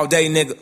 All day, nigga.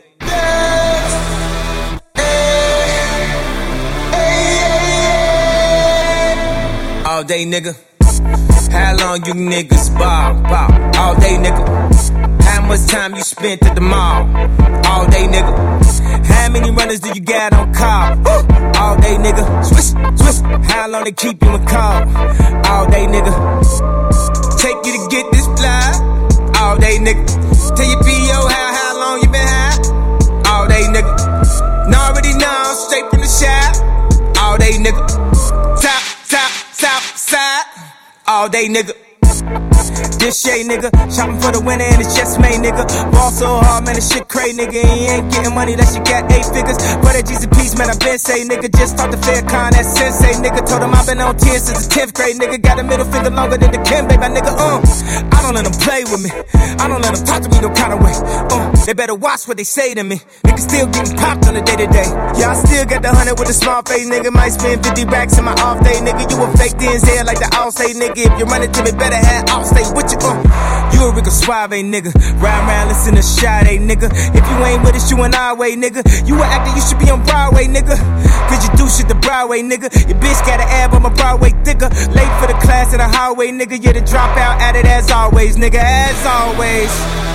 All day, nigga. How long you niggas ball? All day, nigga. How much time you spent at the mall? All day, nigga. How many runners do you got on call? All day, nigga. Swish, swish. How long they keep you in call? All day, nigga. Take you to get this fly? All day, nigga. Tell your P.O. how long you been high? All day, nigga. Now already know, straight from the shop. All day, nigga. Top, south side. All day, nigga. This shit, nigga. Shopping for the winner and it's just made, nigga. Ball so hard, man, this shit crazy, nigga. He ain't getting money unless you got 8 figures. For that G's and P's, man, I been say, nigga. Just talk to Faircon, that sensei, nigga. Told him I've been on 10 since the 10th grade, nigga. Got a middle finger longer than the Kim, baby, my nigga. I don't let them play with me. I don't let them talk to me no kind of way. They better watch what they say to me. Nigga still getting popped on the day to day. Yeah, I still got the 100 with a small face, nigga. Might spend 50 racks in my off day, nigga. You a fake DNZ like the all say, nigga. If you run it to me, better have all stay with you. You a Rico Suave, nigga. Ride around, listen to Sade, nigga. If you ain't with us, you in our way, nigga. You an actor, you should be on Broadway, nigga. Cause you do shit the Broadway, nigga. Your bitch got an ab on my Broadway thicker. Late for the class in the highway, nigga. You're the dropout at it as always, nigga. As always.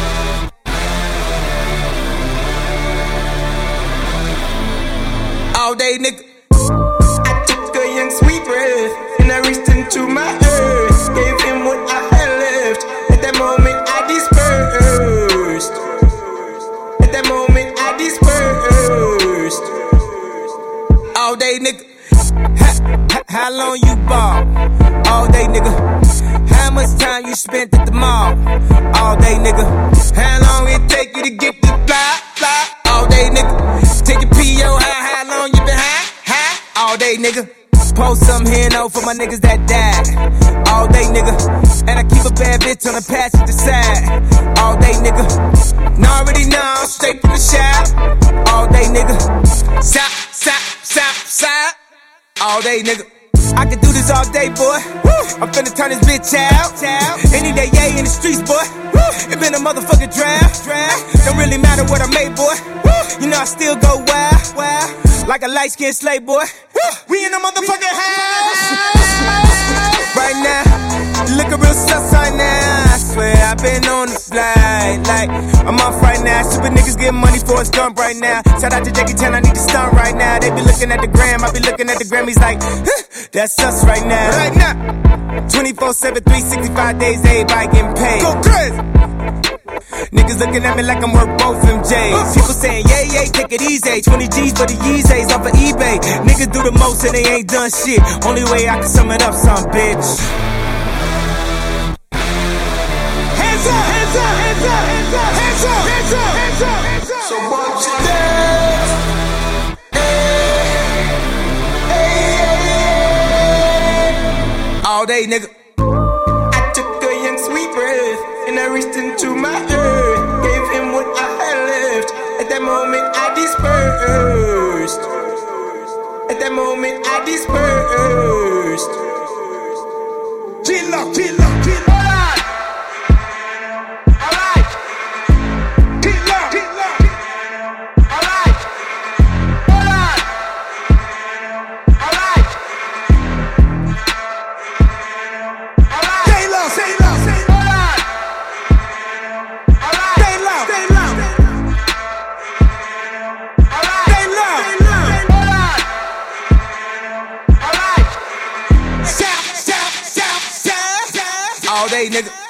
All day, nigga. I took a young sweet breath and I reached into my earth. Gave him what I had left. At that moment I dispersed. At that moment I dispersed. All day, nigga. How long you ball? All day, nigga. How much time you spent at the mall? All day, nigga. How long it take you to get the fly? All day, nigga. Take your P.O. How long you been high? All day, nigga. Post some here, no, for my niggas that died. All day, nigga. And I keep a bad bitch on the passenger side. All day, nigga. Now already know, straight from the shop. All day, nigga. South side. All day, nigga. I can do this all day, boy. I'm finna turn this bitch out. Any day, yeah, in the streets, boy. It been a motherfucking draft. Don't really matter what I made, boy. You know I still go wild. Like a light-skinned slave, boy. We in the motherfucking house. Right now, looking real sus right now. I swear I've been on the flight. Like, I'm off right now. Super niggas getting money for a stunt right now. Shout out to Jackie Chan, I need to stunt right now. They be looking at the gram, I be looking at the Grammys like, that's us right now. Right now, 24/7, 365 days, everybody getting paid. Go crazy. Niggas looking at me like I'm worth both MJs. People saying, yeah, take it easy. 20 G's for the Yeezys off of eBay. Niggas do the most and they ain't done shit. Only way I can sum it up, son, bitch. Hands up, hands up, hands up, hands up, hands up, hands up, hands up, hands up. So watch your dance. All day, nigga. I took a young sweet breath and I reached into my earth. Gave him what I had left. At that moment I dispersed. At that moment I dispersed. Chill up, chill up, chill up. Alright. Chill up, chill up. Alright. Alright. Alright. Alright. Stay low, stay low, stay low. Alright. Alright. Stay low, stay low. Alright. Stay low, stay low. Alright. Alright. South. All day, nigga.